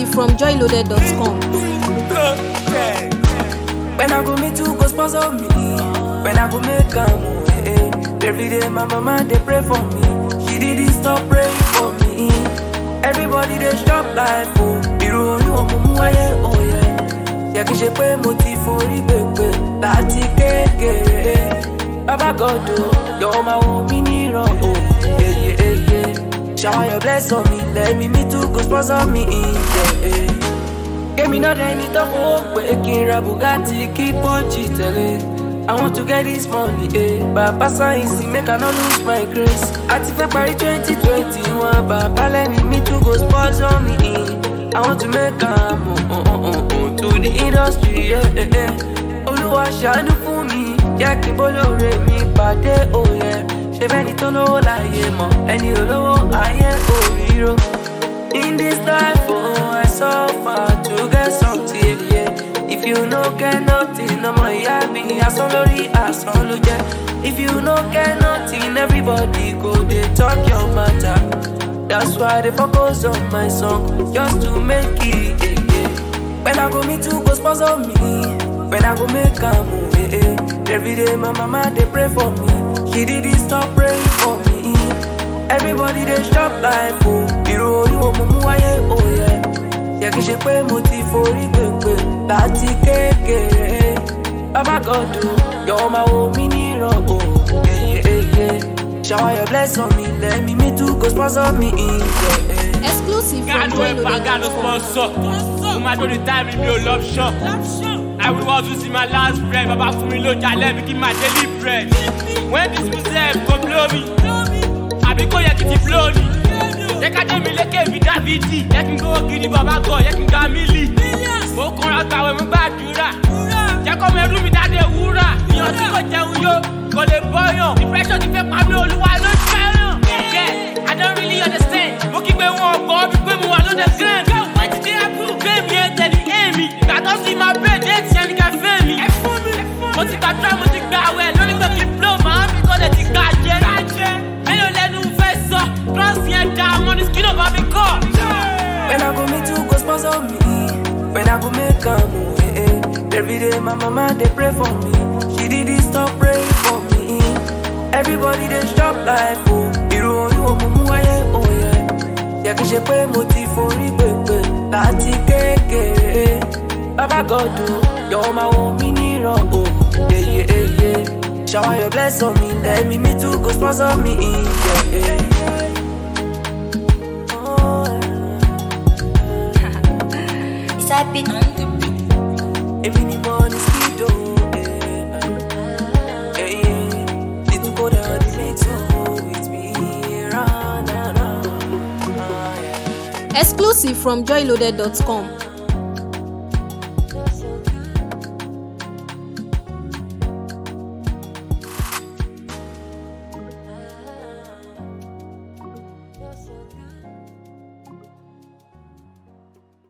from joyloaded.com. When I go meet you, go sponsor me. When I go make a move, every day my mama they pray for me. She didn't stop praying for me. Everybody they shop life, oh. Biro you mumu aye, oh yeah. Ya ki se pe mo ti forí pepe láti kékeré. Baba God, oh, you're my home in oh. Yeah. Shower your bless on me, let me meet you, go sponsor me. Yeah. Give me not any talk, oh, but Kira Bugatti, keep on cheating. I want to get this money, Baba science, make I not lose my grace. At February 2021, Baba let me to go sponsor me. I want to make a move to the industry, Oluwa ṣàánú fún mi, jẹ́ kí bólóore mi pàdé, oh yeah. Ṣé bẹ́ni tó lówó láyé mọ̀, ẹni olówó ayé òríró. In this life, oh, I suffer to get something, yeah. If you no get nothing, no more yami, asolori, If you no get nothing, everybody go, they talk your matter. That's why they focus on my song, just to make it, When I go meet you, go sponsor me. When I go make a move, every day my mama, they pray for me. She didn't stop praying for me. Everybody they shop life, oh. Biro you mumu aye, oh yeah. Ya ki se pe mo ti forí pepe láti kékeré. Baba God, oh, you're my home in oh. Yeah. Shower your bless on me, let me meet you, go sponsor me. Yeah. Exclusive from joyloaded.com. I do the time in your love shop. I will want to see my last bread. Baba for me low, let me give my daily bread. When this music go blow me. Because you can flow me. You can me like a Davidi. You can go give the Baba God. You can go million. Go come out with my bad dura. You come and do me that the wura. You don't tell you. Go the boy on. The pressure to make my blow. Yeah, I don't really understand. Mo keep me one boy. Because me one on the grand. What did they approve? Game here tell the enemy. I don't see my bread. That's you can feel me. Mo ti ka try, mo ti gba well. Don't even keep blow, man. Because they think I get. When I go meet you, go sponsor me. When I go make a move, every day my mama they pray for me. She didn't stop praying for me. Everybody they shop life, oh. Biro you mumu aye, oh yeah. Ya ki se pe mo ti forí pepe láti kékeré. Baba God, oh, you're my home in oh. Yeah. Shower your bless on me, let me meet you, go sponsor me. Yeah. I beat on the beat. Every morning speed need to go down the next with me. Exclusive from joyloaded.com.